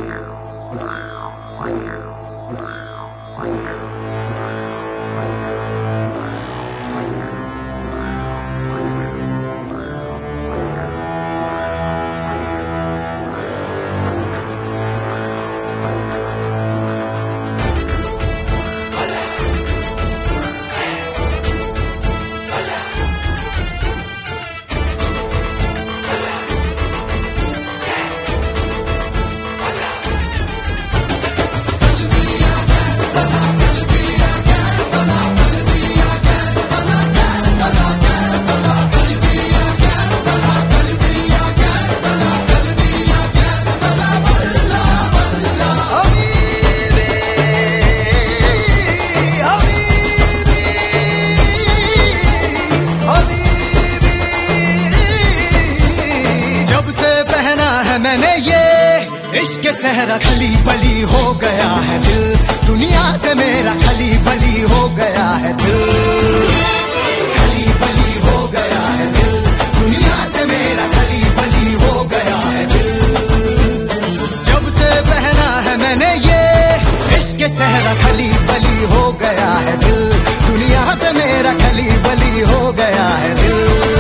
मैंने ये इश्क सहरा खली बली हो गया है दिल, दुनिया से मेरा खली बली हो गया है दिल, खली बली हो गया है दिल, दुनिया से मेरा खली बली हो गया है दिल। जब से पहना है मैंने ये इश्क सहरा खली बली हो गया है दिल, दुनिया से मेरा खली बली हो गया है दिल।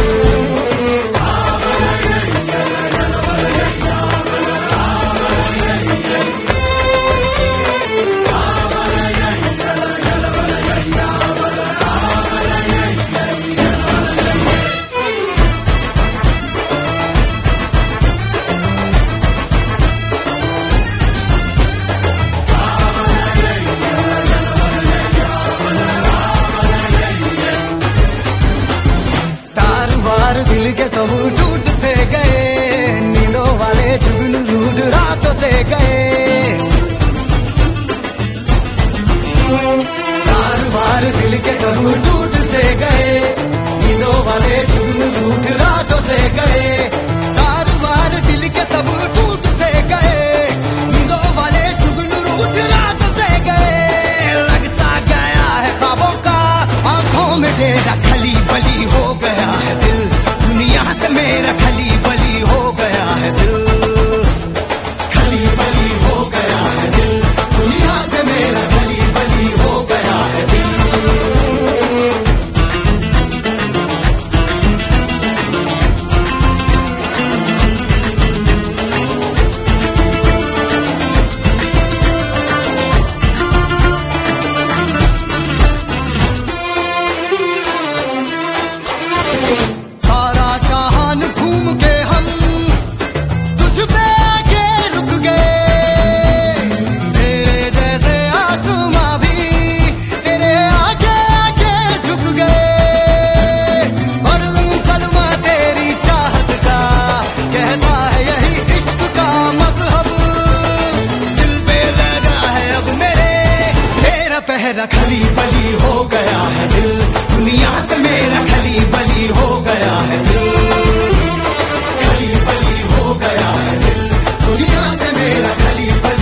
दिल के सब टूट से गए, नींदों वाले जुगनू रूठ रातों से गए, तार दिल के सब टूट से गए, नींदों वाले जुगनू रूठ रातों से गए, तार दिल के सब टूट से गए, नींदों वाले जुगनू रूठ रातों से गए। लग सा गया है ख्वाबों का आंखों में डेरा, खली बली हो गया है दिल, दुनिया से मेरा खली बली हो गया है दिल, खली बली हो गया है दिल, दुनिया से मेरा खली बली हो गया है दिल। पहरा खली बली हो गया है दिल, दुनिया से मेरा खली बली हो गया है दिल, खली बली हो गया है दिल, दुनिया से मेरा खली बली